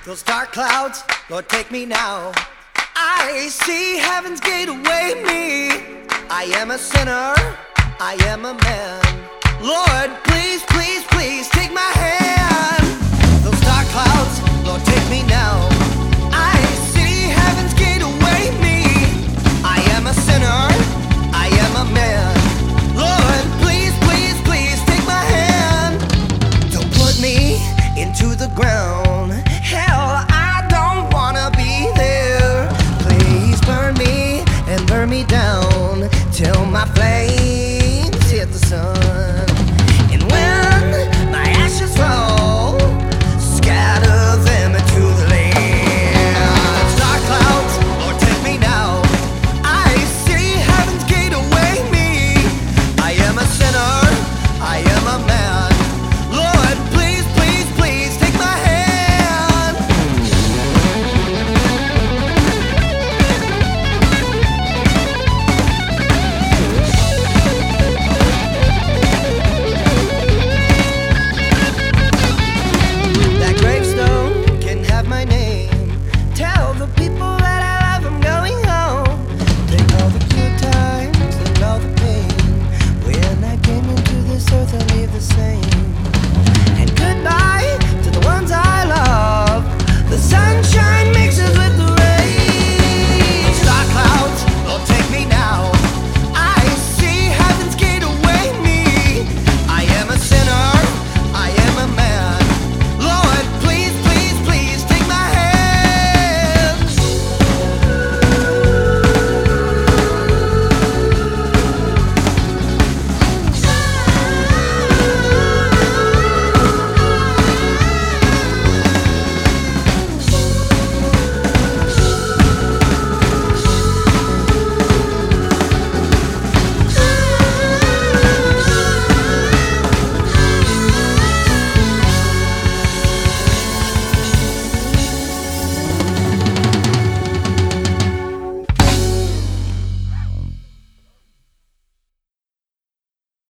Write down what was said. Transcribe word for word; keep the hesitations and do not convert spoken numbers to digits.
Those dark clouds, Lord, take me now. I see heaven's gate await me. I am a sinner, I am a man. Lord, please, please, please take my hand.